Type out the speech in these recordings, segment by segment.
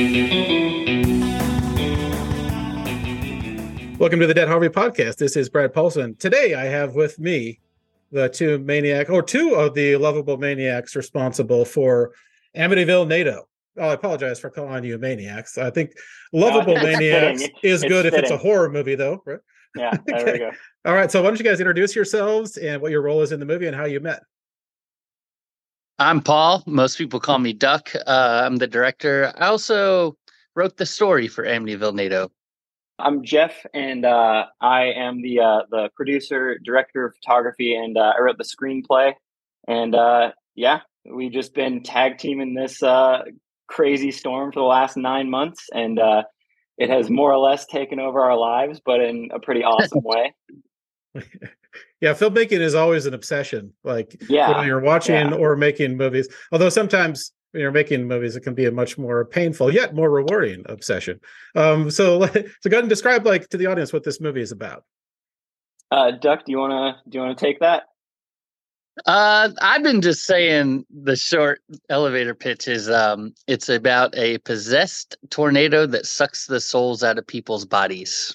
Welcome to the Dead Harvey podcast. This is Brad Paulson. Today I have with me the two of the lovable maniacs responsible for Amityville NATO. Oh, I apologize for calling you maniacs. I think lovable maniacs is good if it's a horror movie, though. Right? Yeah, there we go. All right, so why don't you guys introduce yourselves and what your role is in the movie and how you met? I'm Paul. Most people call me Duck. I'm the director. I also wrote the story for Amityville NATO. I'm Jeff, and I am the producer, director of photography, and I wrote the screenplay. And we've just been tag teaming this crazy storm for the last 9 months, and it has more or less taken over our lives, but in a pretty awesome way. Yeah, filmmaking is always an obsession. Like when you're watching or making movies, although sometimes when you're making movies, it can be a much more painful yet more rewarding obsession. So go ahead and describe to the audience what this movie is about. Duck, do you wanna take that? I've been just saying the short elevator pitch is it's about a possessed tornado that sucks the souls out of people's bodies.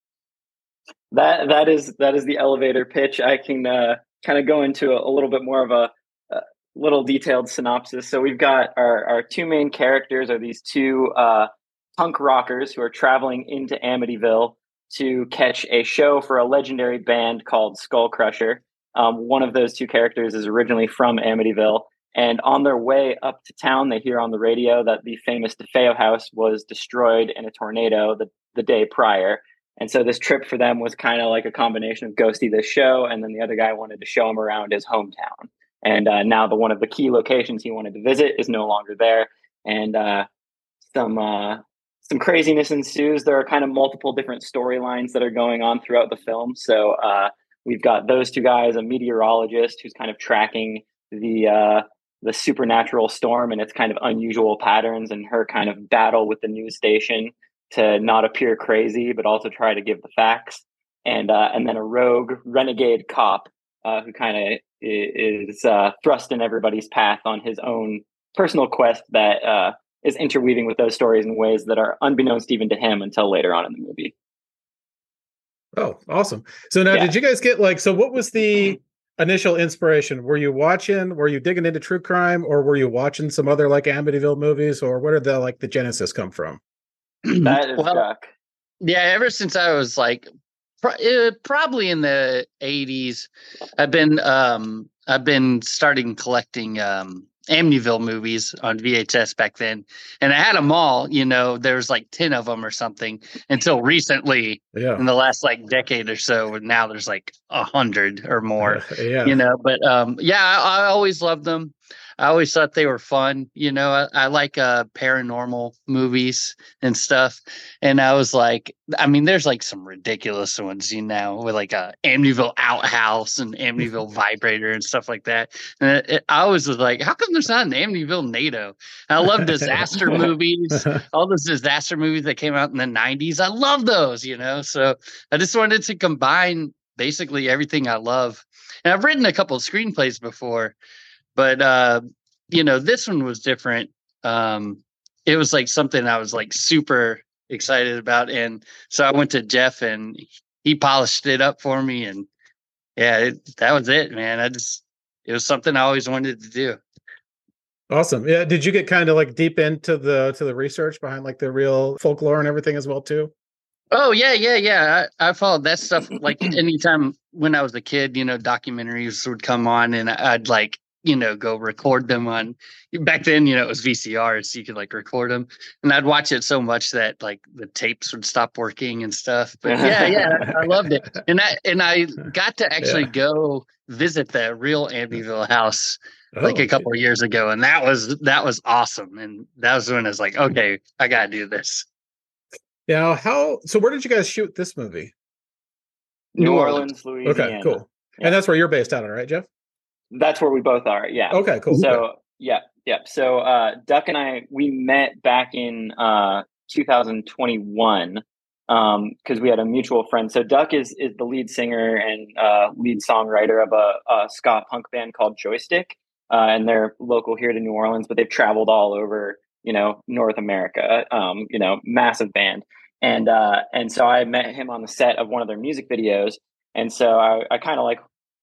That is the elevator pitch. I can kind of go into a little bit more of a little detailed synopsis. So we've got our two main characters are these two punk rockers who are traveling into Amityville to catch a show for a legendary band called Skull Crusher. One of those two characters is originally from Amityville, and on their way up to town, they hear on the radio that the famous DeFeo house was destroyed in a tornado the day prior. And so this trip for them was kind of like a combination of go see this show, and then the other guy wanted to show him around his hometown. And now one of the key locations he wanted to visit is no longer there. And some craziness ensues. There are kind of multiple different storylines that are going on throughout the film. So we've got those two guys, a meteorologist who's kind of tracking the supernatural storm and its kind of unusual patterns, and her kind of battle with the news station to not appear crazy, but also try to give the facts. And then a rogue renegade cop who kind of is thrust in everybody's path on his own personal quest that is interweaving with those stories in ways that are unbeknownst even to him until later on in the movie. Oh, awesome. So now, did you guys get what was the initial inspiration? Were you digging into true crime, or were you watching some other Amityville movies, or where did the genesis come from? That is Duck. Yeah, ever since I was probably in the 80s, I've been starting collecting Amityville movies on VHS back then, and I had them all. There was 10 of them or something until recently. In the last decade or so. Now there's 100 or more. But I always loved them. I always thought they were fun. I like paranormal movies and stuff. And I was there's some ridiculous ones, with Amityville Outhouse and Amityville Vibrator and stuff like that. And I always was how come there's not an Amityville NATO? And I love disaster movies, all those disaster movies that came out in the 90s. I love those, So I just wanted to combine basically everything I love. And I've written a couple of screenplays before. But, this one was different. It was something I was super excited about. And so I went to Jeff and he polished it up for me. And that was it, man. It was something I always wanted to do. Awesome. Yeah. Did you get kind of deep into the research behind the real folklore and everything as well, too? Oh, yeah. I followed that stuff. Anytime when I was a kid, documentaries would come on and I'd go record them on. Back then, it was VCRs, so you could record them, and I'd watch it so much that the tapes would stop working and stuff. But I loved it, and I got to actually go visit the real Amityville house a couple of years ago, and that was awesome. And that was when I was okay, I gotta do this. Yeah. So where did you guys shoot this movie? New Orleans, Louisiana. Okay, cool. Yeah. And that's where you're based out of, right, Jeff? That's where we both are. Yeah. Okay, cool. So, yeah. So, Duck and I, we met back in 2021 because we had a mutual friend. So Duck is the lead singer and lead songwriter of a ska punk band called Joystick. And they're local here to New Orleans, but they've traveled all over North America, massive band. And so I met him on the set of one of their music videos. And so I kind of like,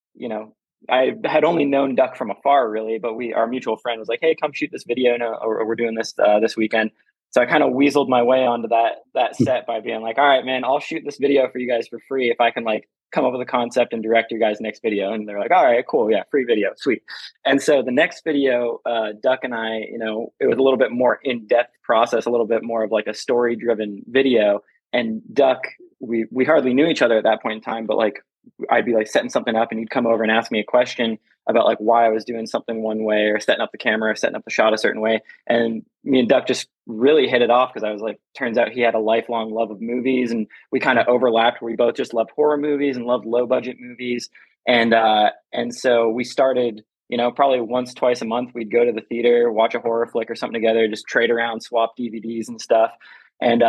I had only known Duck from afar, really, but our mutual friend was like, "Hey, come shoot this video, or we're doing this this weekend." So I kind of weaseled my way onto that set by being like, "All right, man, I'll shoot this video for you guys for free if I can like come up with a concept and direct your guys' next video." And they're like, "All right, cool, yeah, free video, sweet." And so the next video, Duck and I, it was a little bit more in depth process, a little bit more of like a story driven video. And Duck, we hardly knew each other at that point in time, but like I'd be like setting something up and he'd come over and ask me a question about like why I was doing something one way or setting up the camera or setting up the shot a certain way. And me and Duck just really hit it off because I was like, turns out he had a lifelong love of movies and we kind of overlapped where we both just loved horror movies and loved low budget movies. And so we started, probably once, twice a month, we'd go to the theater, watch a horror flick or something together, just trade around, swap DVDs and stuff. And,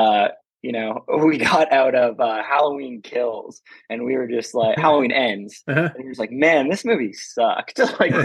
we got out of Halloween Kills and we were just like, Halloween Ends. Uh-huh. And he was like, "Man, this movie sucked." Like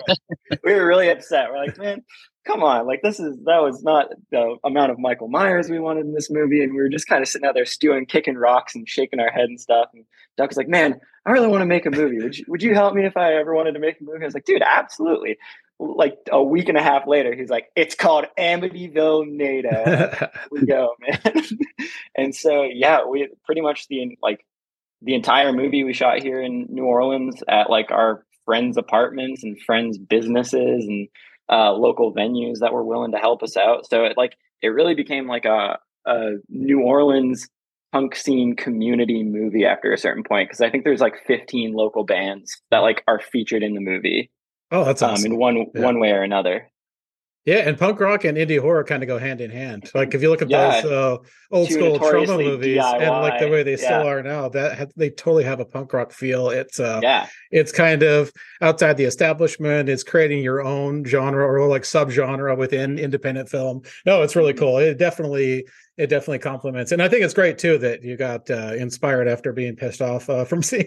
we were really upset. We're like, "Man, come on. Like that was not the amount of Michael Myers we wanted in this movie." And we were just kind of sitting out there stewing, kicking rocks and shaking our head and stuff. And Duck was like, "Man, I really want to make a movie. Would you help me if I ever wanted to make a movie?" I was like, "Dude, absolutely." Like a week and a half later, he's like, "It's called Amityville NATO." We go, man. And so, yeah, we pretty much the entire movie we shot here in New Orleans at like our friends' apartments and friends' businesses and local venues that were willing to help us out. So it really became like a New Orleans punk scene community movie after a certain point. Cause I think there's like 15 local bands that like are featured in the movie. Oh, that's awesome. In one way or another. Yeah, and punk rock and indie horror kind of go hand in hand. Like if you look at those old school trauma movies DIY, and like the way they still are now, they totally have a punk rock feel. It's kind of outside the establishment. It's creating your own genre or like subgenre within independent film. No, it's really cool. It definitely complements, and I think it's great too that you got inspired after being pissed off from seeing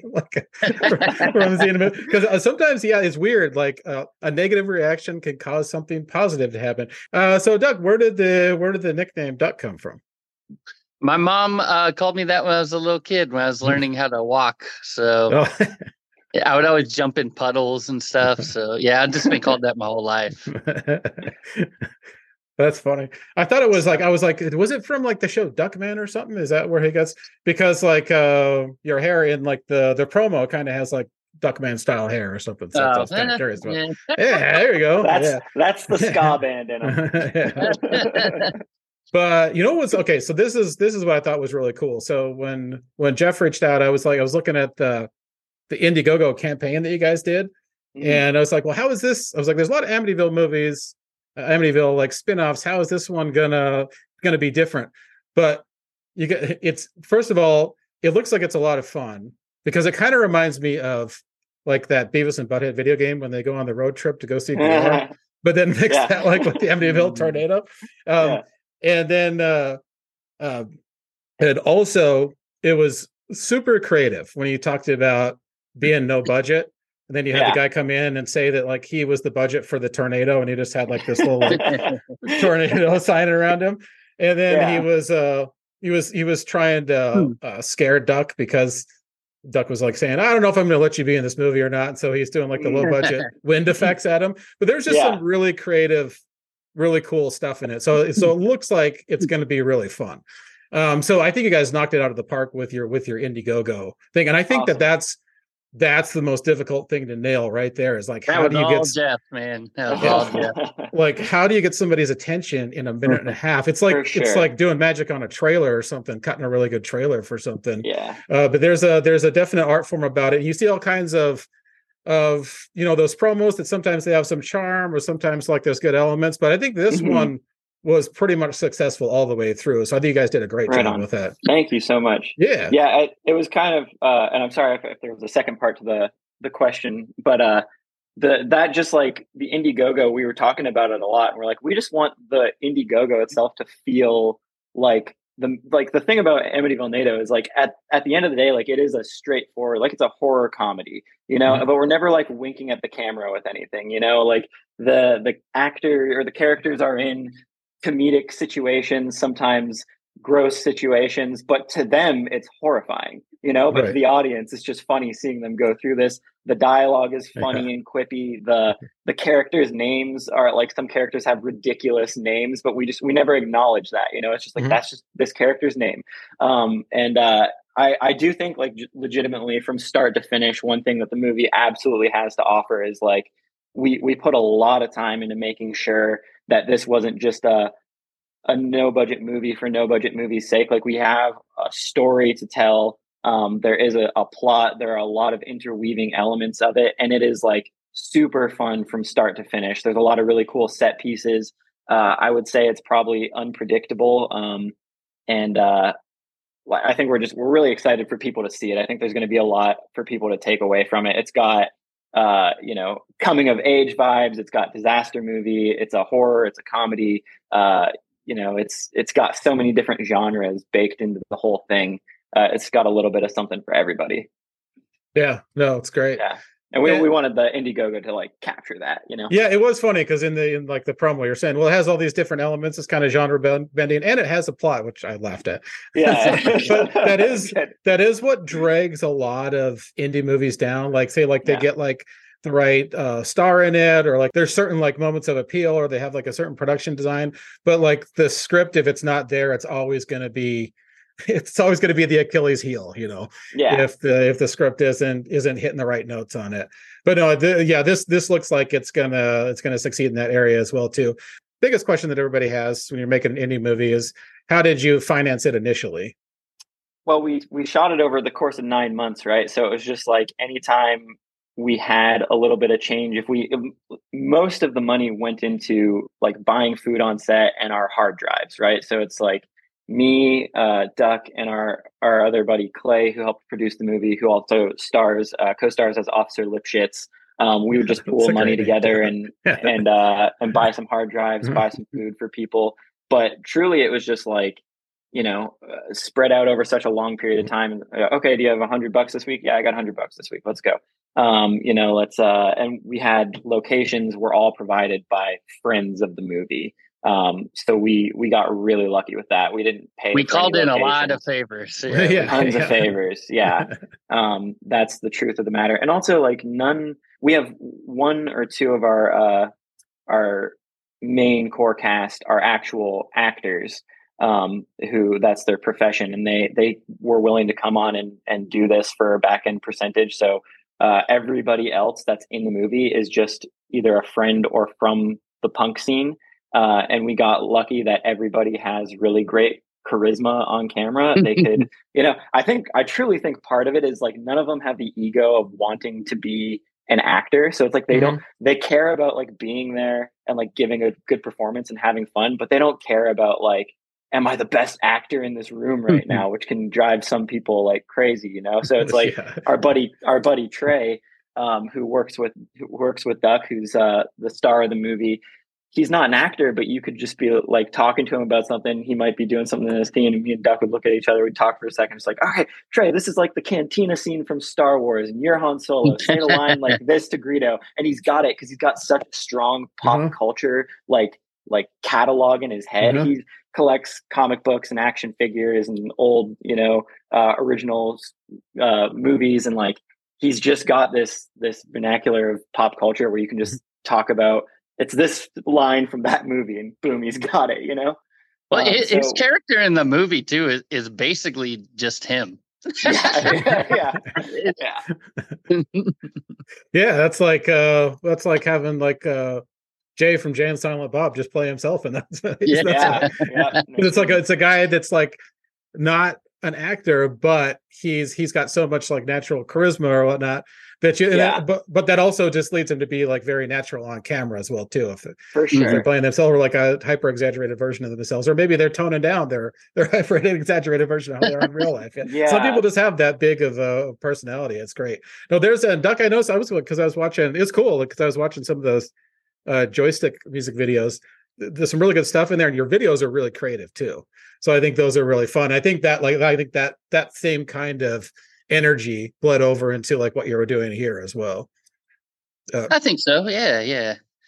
from seeing a movie, because sometimes it's weird. Like a negative reaction can cause something positive to happen. So, Doug, where did the nickname Duck come from? My mom called me that when I was a little kid, when I was learning how to walk. So I would always jump in puddles and stuff. So yeah, I've just been called that my whole life. That's funny. I thought it was like, I was like, was it from like the show Duckman or something? Is that where he gets, because like your hair in like the promo kind of has like Duckman style hair or something. So I was kind of curious about. Yeah, there you go. That's the ska band in him. But what's okay? So this is what I thought was really cool. So when Jeff reached out, I was looking at the Indiegogo campaign that you guys did, and I was like, well, how is this? I was like, there's a lot of Amityville movies. Amityville like spin-offs. How is this one gonna be different? But it's first of all, it looks like it's a lot of fun because it kind of reminds me of like that Beavis and Butthead video game when they go on the road trip to go see VR, but then mix that like with the Amityville tornado. And then and also it was super creative when you talked about being no budget. And then you had the guy come in and say that like he was the budget for the tornado, and he just had like this little tornado sign around him. And then he was trying to scare Duck because Duck was like saying, "I don't know if I'm going to let you be in this movie or not." And so he's doing like the low budget wind effects at him. But there's just some really creative, really cool stuff in it. So it looks like it's going to be really fun. So I think you guys knocked it out of the park with your Indiegogo thing, and I think that's the most difficult thing to nail right there is like, how do you get Jeff, man? That was all Jeff. Like, how do you get somebody's attention in a minute and a half? It's like, it's like doing magic on a trailer or something, cutting a really good trailer for something. Yeah. But there's a definite art form about it. You see all kinds of those promos that sometimes they have some charm or sometimes like there's good elements, but I think this one was pretty much successful all the way through. So I think you guys did a great job with that. Thank you so much. Yeah. Yeah. It was kind of, and I'm sorry if there was a second part to the question, but that just like the Indiegogo, we were talking about it a lot. And we're like, we just want the Indiegogo itself to feel like the thing about Amityville NATO is like at the end of the day, like it is a straightforward, like it's a horror comedy, but we're never like winking at the camera with anything, like the actor or the characters are in comedic situations, sometimes gross situations, but to them it's horrifying, but to Right. the audience it's just funny seeing them go through this. The dialogue is funny Yeah. and quippy. The characters' names are like, some characters have ridiculous names, but we never acknowledge that, it's just like, Mhm. that's just this character's name. And I do think, like, legitimately from start to finish, one thing that the movie absolutely has to offer is like, we put a lot of time into making sure that this wasn't just a no budget movie for no budget movie's sake. Like, we have a story to tell. There is a plot. There are a lot of interweaving elements of it, and it is like super fun from start to finish. There's a lot of really cool set pieces. I would say it's probably unpredictable, and I think we're really excited for people to see it. I think there's going to be a lot for people to take away from it. It's got coming of age vibes. It's got disaster movie. It's a horror. It's a comedy. It's got so many different genres baked into the whole thing. It's got a little bit of something for everybody. Yeah, no, it's great. Yeah. And we wanted the Indiegogo to like capture that, Yeah, it was funny because in like the promo you're saying, well, it has all these different elements. It's kind of genre bending, and it has a plot, which I laughed at. Yeah. But that is what drags a lot of indie movies down. Like, say, like they get like the right star in it, or like there's certain like moments of appeal, or they have like a certain production design. But like the script, if it's not there, it's always going to be the Achilles heel, Yeah. if the script isn't hitting the right notes on it. But no, this looks like it's gonna succeed in that area as well too. Biggest question that everybody has when you're making an indie movie is, how did you finance it initially? Well, we shot it over the course of 9 months, right? So it was just like, anytime we had a little bit of change, most of the money went into like buying food on set and our hard drives, right? So it's like me, Duck, and our other buddy Clay, who helped produce the movie, who also co-stars as Officer Lipschitz. We would just pool money together and buy some hard drives, buy some food for people. But truly, it was just like, spread out over such a long period of time. Okay, do you have $100 this week? Yeah, I got $100 this week. Let's go. Let's and we had locations were all provided by friends of the movie. So we got really lucky with that. We didn't pay. We called in a lot of favors. Tons of favors. Yeah. That's the truth of the matter. And also, like, we have one or two of our main core cast are actual actors, who that's their profession, and they were willing to come on and do this for a back end percentage. So everybody else that's in the movie is just either a friend or from the punk scene. And we got lucky that everybody has really great charisma on camera. They could, I truly think part of it is like, none of them have the ego of wanting to be an actor. So it's like, they care about like being there and like giving a good performance and having fun, but they don't care about like, am I the best actor in this room right now? Which can drive some people like crazy, So it's like our buddy Trey, who works with Duck, who's the star of the movie. He's not an actor, but you could just be like talking to him about something. He might be doing something in his scene, and me and Duck would look at each other. We'd talk for a second. It's like, all right, Trey, this is like the cantina scene from Star Wars, and you're Han Solo. Say a line like this to Greedo, and he's got it because he's got such a strong pop culture like catalog in his head. He collects comic books and action figures and old, original movies, and like he's just got this vernacular of pop culture where you can just talk about. It's this line from that movie, and boom, he's got it, Well, his character in the movie too is basically just him. Yeah. Yeah, that's like having like Jay from Jay and Silent Bob just play himself, and that's it's a guy that's like not an actor, but he's got so much like natural charisma or whatnot that but that also just leads him to be like very natural on camera as well too. For sure, if they're playing themselves or like a hyper exaggerated version of themselves, or maybe they're toning down their hyper exaggerated version of how they are in real life. Yeah. Some people just have that big of a personality. It's great. No, there's a Duck. I noticed because I was watching. It's cool because I was watching some of those joystick music videos. There's some really good stuff in there, and your videos are really creative too. So I think those are really fun. I think that same kind of energy bled over into like what you were doing here as well. I think so. Yeah.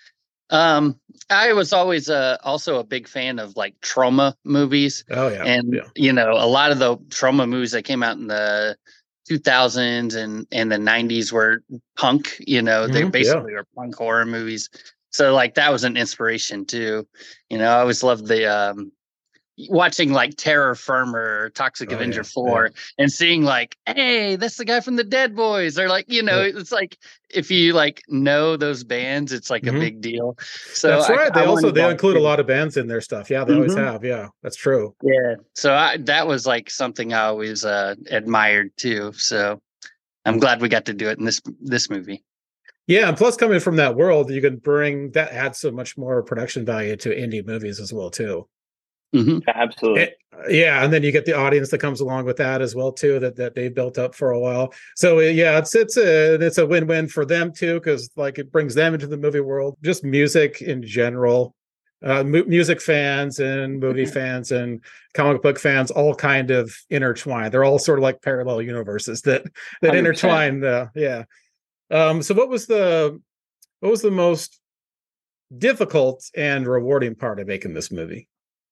I was always also a big fan of like trauma movies. Oh yeah, And a lot of the trauma movies that came out in the 2000s and the 90s were punk. They basically were punk horror movies. So like that was an inspiration too. I always loved the watching like Terror Firmer or Toxic Avenger 4 and seeing like, hey, that's the guy from the Dead Boys, or like, it's like if you like know those bands, it's like a big deal. So that's right. They include a lot of bands in their stuff. Yeah, they always have. Yeah, that's true. Yeah. So that was like something I always admired too. So I'm glad we got to do it in this movie. Yeah, and plus coming from that world, you can bring that adds so much more production value to indie movies as well too. Mm-hmm. Absolutely. And then you get the audience that comes along with that as well too, that they built up for a while. So yeah, it's a win-win for them too, because like it brings them into the movie world. Just music in general, music fans and movie fans and comic book fans all kind of intertwine. They're all sort of like parallel universes that 100%. Intertwine. So what was the most difficult and rewarding part of making this movie?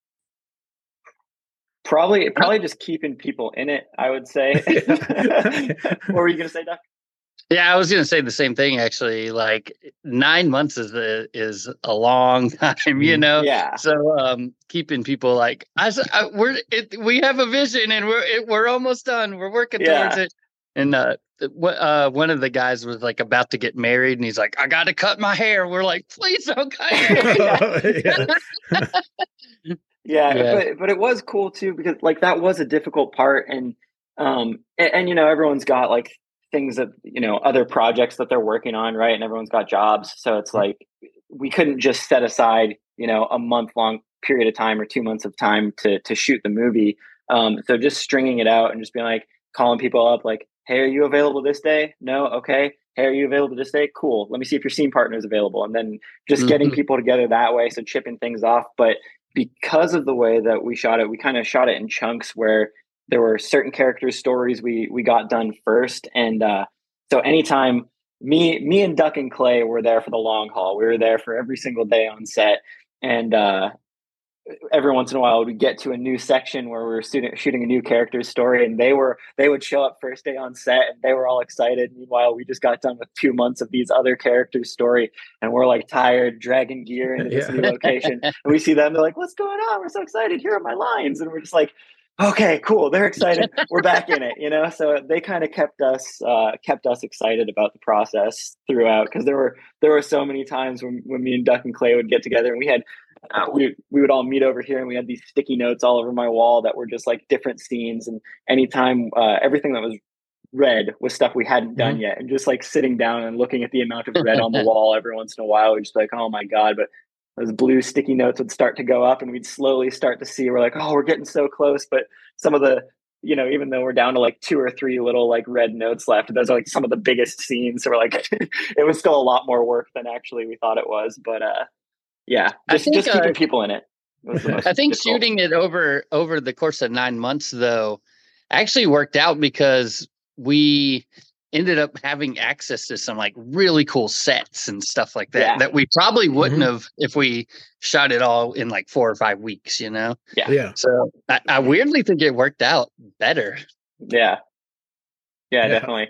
Probably just keeping people in it, I would say. What were you going to say, Doc? Yeah, I was going to say the same thing, actually. Like 9 months is a long time, Yeah. So keeping people like we have a vision and we're almost done. We're working towards it. And one of the guys was like about to get married, and he's like, "I got to cut my hair." We're like, "Please don't cut your hair." Yeah. But it was cool too, because like that was a difficult part, and everyone's got like things that other projects that they're working on, right? And everyone's got jobs, so it's like we couldn't just set aside a month-long period of time or 2 months of time to shoot the movie. So just stringing it out and just being like calling people up, like, "Hey, are you available this day? No, okay. Hey, are you available this day? Cool. Let me see if your scene partner is available," and then just getting people together that way, so chipping things off, but. Because of the way that we shot it, we kind of shot it in chunks where there were certain characters' stories we got done first. And so anytime me and Duck and Clay were there for the long haul, we were there for every single day on set. And every once in a while we'd get to a new section where we were shooting a new character's story, and they would show up first day on set and they were all excited. Meanwhile, we just got done with 2 months of these other characters' story, and we're like tired, dragging gear into this new location. And we see them, they're like, "What's going on? We're so excited. Here are my lines." And we're just like, "Okay, cool. They're excited. We're back in it." So they kind of kept us excited about the process throughout, because there were so many times when me and Duck and Clay would get together, and we had we would all meet over here, and we had these sticky notes all over my wall that were just like different scenes, and anytime everything that was red was stuff we hadn't done yet, and just like sitting down and looking at the amount of red on the wall every once in a while, we'd just be like, "Oh my god." But those blue sticky notes would start to go up, and we'd slowly start to see, we're like, "Oh, we're getting so close." But some of the even though we're down to like 2 or 3 little like red notes left, those are like some of the biggest scenes, so we're like it was still a lot more work than actually we thought it was. But yeah, just keeping people in it. I think difficult. Shooting it over the course of 9 months, though, actually worked out, because we ended up having access to some like really cool sets and stuff like that that we probably wouldn't have if we shot it all in like 4 or 5 weeks. Yeah. So I weirdly think it worked out better. Yeah, definitely.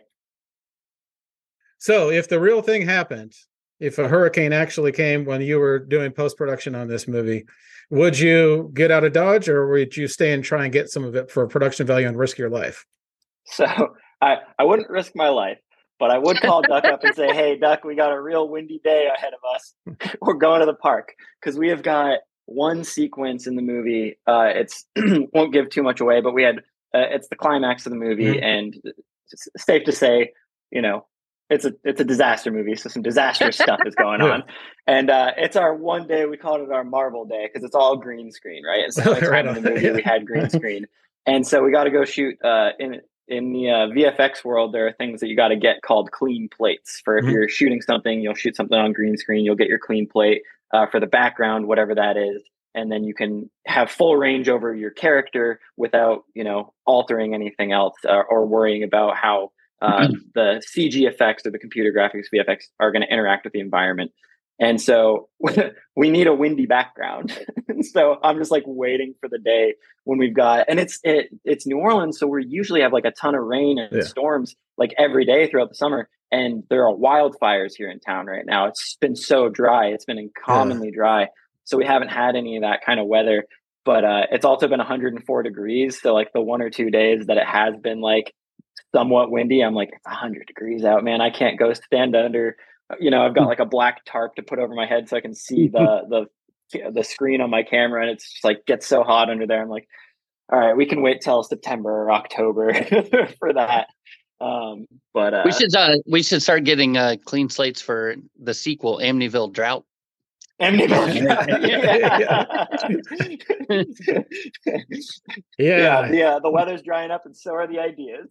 So if the real thing happened, if a hurricane actually came when you were doing post-production on this movie, would you get out of Dodge, or would you stay and try and get some of it for production value and risk your life? So I wouldn't risk my life, but I would call Duck up and say, "Hey, Duck, we got a real windy day ahead of us. We're going to the park," because we have got one sequence in the movie. It's won't give too much away, but we had it's the climax of the movie, and it's safe to say, it's a disaster movie, so some disastrous stuff is going on, and it's our one day. We called it our Marvel day because it's all green screen, right? It's the only time in the movie we had green screen, and so we got to go shoot in the VFX world. There are things that you got to get called clean plates. For if you're shooting something, you'll shoot something on green screen, you'll get your clean plate for the background, whatever that is, and then you can have full range over your character without altering anything else or worrying about how the CG effects or the computer graphics VFX are going to interact with the environment. And so we need a windy background. So I'm just like waiting for the day when we've got, and it's New Orleans. So we usually have like a ton of rain and storms like every day throughout the summer. And there are wildfires here in town right now. It's been so dry. It's been uncommonly dry. So we haven't had any of that kind of weather, but it's also been 104 degrees. So like the 1 or 2 days that it has been like somewhat windy, I'm like, it's 100 degrees out, man. I can't go stand under, I've got like a black tarp to put over my head so I can see the screen on my camera, and it's just like gets so hot under there. I'm like, all right, we can wait till September or October for that. But we should start getting clean slates for the sequel, Amityville Drought. Yeah, the weather's drying up, and so are the ideas.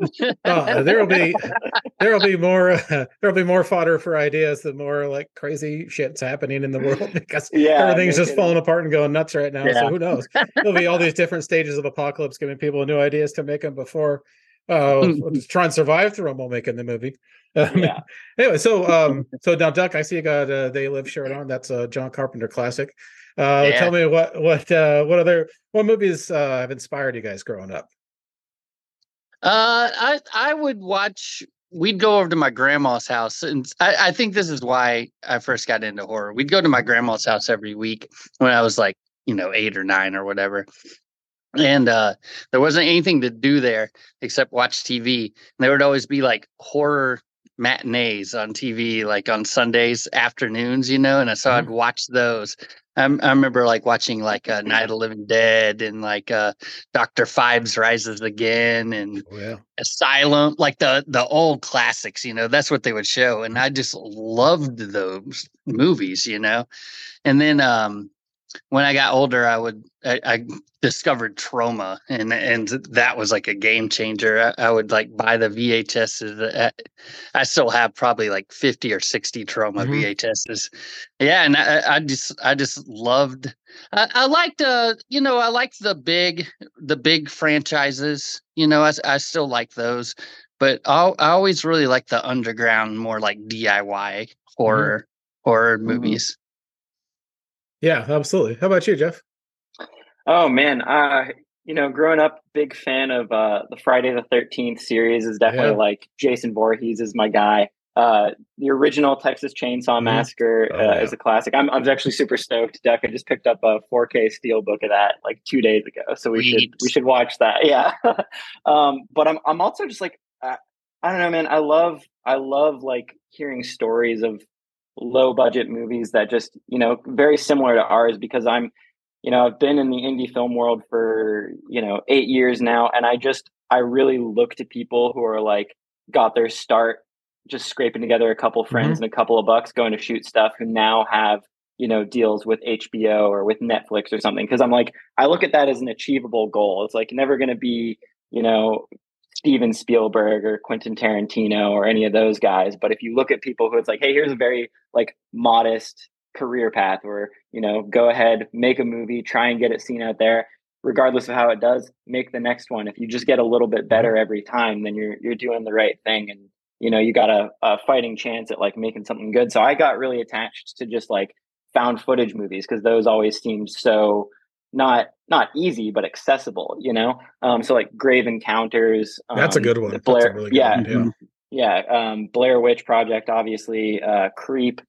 There'll be more fodder for ideas. The more like crazy shit's happening in the world, because everything's just falling apart and going nuts right now. So who knows? There'll be all these different stages of apocalypse, giving people new ideas to make them before. We'll just try and survive through them while making the movie. Anyway, so now, Duck, I see you got They Live Short On. That's a John Carpenter classic. Tell me what movies have inspired you guys growing up? I would watch. We'd go over to my grandma's house, and I think this is why I first got into horror. We'd go to my grandma's house every week when I was like 8 or 9 or whatever. And there wasn't anything to do there except watch TV. And there would always be like horror matinees on TV, like on Sundays afternoons, and so I'd watch those. I remember like watching like Night of the Living Dead and like Dr. Phibes Rises Again and Asylum, like the old classics. That's what they would show, and I just loved those movies. And then when I got older, I discovered Troma, and that was like a game changer. I would like buy the VHSs. I still have probably like 50 or 60 Troma VHSs. Yeah, and I just loved. I liked I liked the big franchises. I still like those, but I always really liked the underground, more like DIY horror movies. Yeah, absolutely. How about you, Jeff? Oh man, growing up, big fan of the Friday the 13th series. Is definitely like Jason Voorhees is my guy. The original Texas Chainsaw Massacre is a classic. I'm actually super stoked, Duck. I just picked up a 4K steelbook of that like 2 days ago, so we should watch that. Yeah, but I'm also just like I don't know, man. I love like hearing stories of low budget movies that just very similar to ours, because I've been in the indie film world for 8 years now, and I really look to people who are like got their start just scraping together a couple friends and a couple of bucks going to shoot stuff, who now have deals with HBO or with Netflix or something, because I'm like, I look at that as an achievable goal. It's like never going to be Steven Spielberg or Quentin Tarantino or any of those guys. But if you look at people who it's like, hey, here's a very like modest career path where, go ahead, make a movie, try and get it seen out there, regardless of how it does, make the next one. If you just get a little bit better every time, then you're doing the right thing. And, you got a fighting chance at like making something good. So I got really attached to just like found footage movies, because those always seemed so not easy, but accessible, so like Grave Encounters, that's a good one. Blair, that's a really good one. Blair Witch Project, obviously, Creep,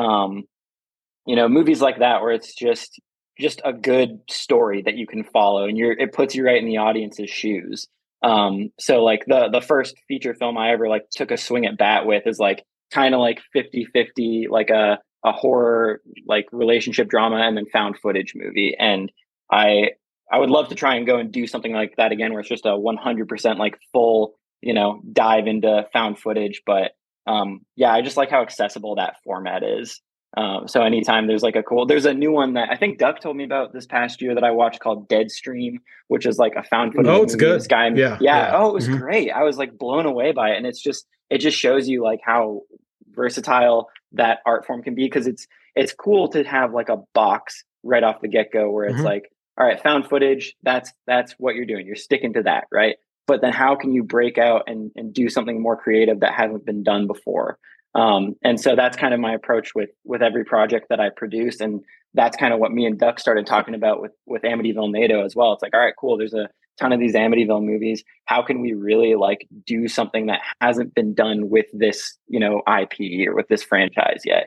movies like that, where it's just a good story that you can follow, and it puts you right in the audience's shoes. So like the first feature film I ever like took a swing at bat with is like kind of like 50-50, like a horror like relationship drama and then found footage movie. And I would love to try and go and do something like that again, where it's just a 100% like full, dive into found footage. But I just like how accessible that format is. So anytime there's like there's a new one that I think Duck told me about this past year that I watched called Deadstream, which is like a found footage. Oh, it's movie. good. This guy, yeah. Oh, it was great. I was like blown away by it. And it just shows you like how versatile that art form can be, because it's cool to have like a box right off the get-go where it's like, all right, found footage, that's what you're doing, you're sticking to that, right? But then how can you break out and do something more creative that hasn't been done before? And so that's kind of my approach with every project that I produce. And that's kind of what me and Duck started talking about with Amityville NATO as well. It's like, all right, cool. There's a ton of these Amityville movies. How can we really like do something that hasn't been done with this, IP or with this franchise yet,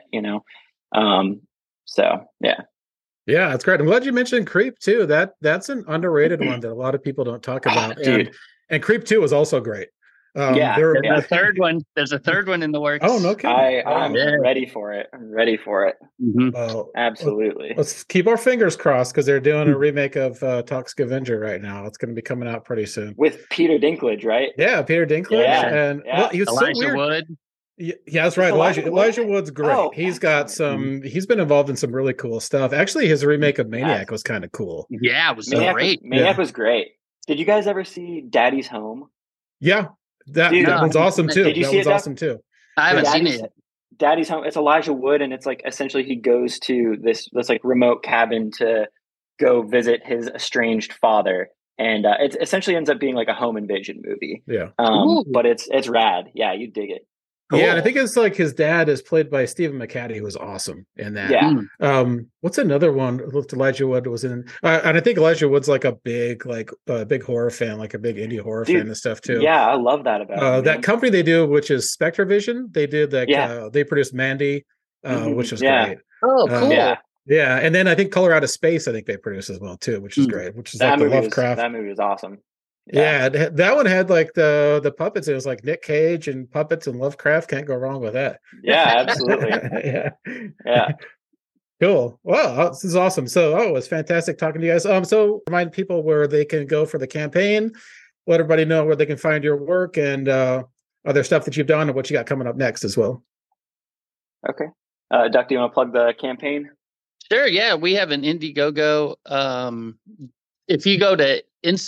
So yeah. Yeah, that's great. I'm glad you mentioned Creep too. That's an underrated one that a lot of people don't talk about. And Creep 2 was also great. There's a third one. There's a third one in the works. Oh, no kidding. I'm ready for it. I'm ready for it. Mm-hmm. Well, absolutely. Let's keep our fingers crossed because they're doing a remake of Toxic Avenger right now. It's going to be coming out pretty soon. With Peter Dinklage, right? Yeah, Peter Dinklage. Yeah. And well, he was Elijah so weird. Wood. Yeah, that's right. Elijah Wood's great. He's got he's been involved in some really cool stuff. Actually, his remake of Maniac was kind of cool. Yeah, it was great. Maniac was great. Did you guys ever see Daddy's Home? Yeah. That one's awesome too. Did you see it? Awesome too. I haven't seen it. Daddy's Home. It's Elijah Wood, and it's like essentially he goes to this like remote cabin to go visit his estranged father, and it essentially ends up being like a home invasion movie. Yeah. But it's rad. Yeah, you dig it. Cool. Yeah, and I think it's like his dad is played by Stephen McHattie, who was awesome in that. Yeah. What's another one? Elijah Wood was in, and I think Elijah Wood's like a big horror fan, like a big indie horror fan and stuff too. Yeah, I love that about that company they do, which is Spectrovision. They did like they produced Mandy, which is great. Oh, cool. Yeah, and then I think Color Out of Space. I think they produce as well too, which is great. Which is that like the Lovecraft. That movie was awesome. Yeah, that one had like the puppets. It was like Nick Cage and puppets and Lovecraft. Can't go wrong with that. Yeah, absolutely. Yeah. Cool. Wow, this is awesome. So, it was fantastic talking to you guys. So remind people where they can go for the campaign. Let everybody know where they can find your work and other stuff that you've done and what you got coming up next as well. Okay. Duck, do you want to plug the campaign? Sure. Yeah, we have an Indiegogo. If you go to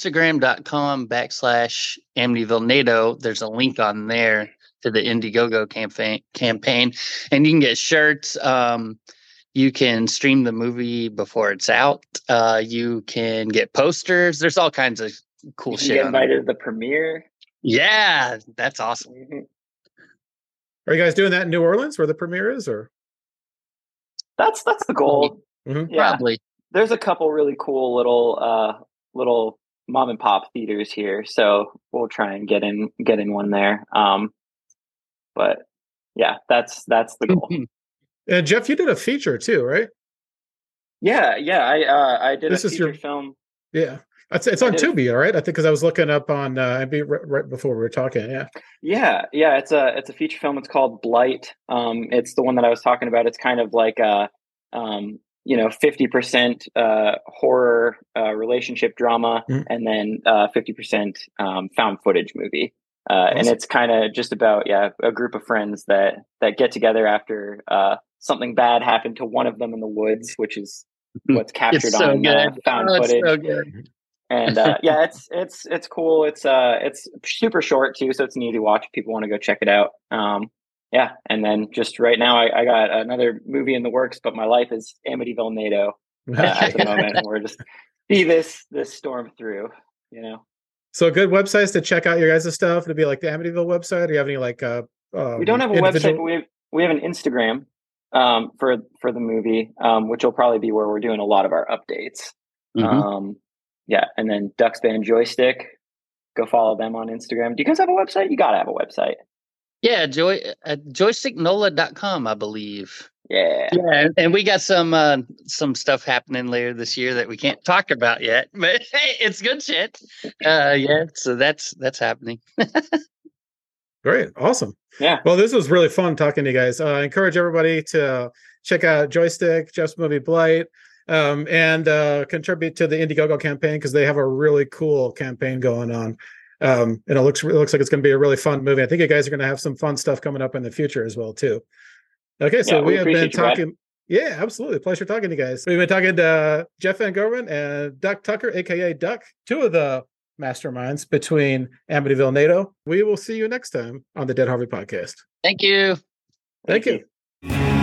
Instagram.com/Amityville NATO, there's a link on there to the Indiegogo campaign, and you can get shirts. You can stream the movie before it's out. You can get posters. There's all kinds of cool shit. Get invited to the premiere. Yeah, that's awesome. Mm-hmm. Are you guys doing that in New Orleans, where the premiere is, or? That's the goal. Mm-hmm. Yeah. Probably. There's a couple really cool little mom and pop theaters here, so we'll try and get in one there. But yeah, that's the goal. And Jeff, you did a feature too, right? Yeah. I did a feature film. Yeah, it's on Tubi, all right? I think because I was looking up on right before we were talking. Yeah. It's a feature film. It's called Blight. It's the one that I was talking about. It's kind of like a 50% horror relationship drama, and then 50% found footage movie. Awesome. And it's kind of just about a group of friends that get together after something bad happened to one of them in the woods, which is what's captured on found footage. So good. And it's cool. It's super short too, so it's an easy watch if people want to go check it out. And then just right now, I got another movie in the works, but my life is Amityville NATO at the moment. And we're just see this storm through, So good websites to check out your guys' stuff. It'd be like the Amityville website. Do you have any like? We don't have a website, but we have an Instagram for the movie, which will probably be where we're doing a lot of our updates. Mm-hmm. And then Duck's Band Joystick. Go follow them on Instagram. Do you guys have a website? You gotta have a website. Yeah, joysticknola.com, I believe. Yeah, and we got some stuff happening later this year that we can't talk about yet, but hey, it's good shit. So that's happening. Great, awesome. Yeah. Well, this was really fun talking to you guys. I encourage everybody to check out Joystick, Jeff's movie Blight, and contribute to the Indiegogo campaign because they have a really cool campaign going on. And it looks like it's going to be a really fun movie. I think you guys are going to have some fun stuff coming up in the future as well too. Okay, so we have been talking. Yeah, absolutely. Pleasure talking to you guys. We've been talking to Jeff Van Gerwen and Duck Tucker, aka Duck, two of the masterminds between Amityville NATO. We will see you next time on the Dead Harvey podcast. Thank you. Thank you.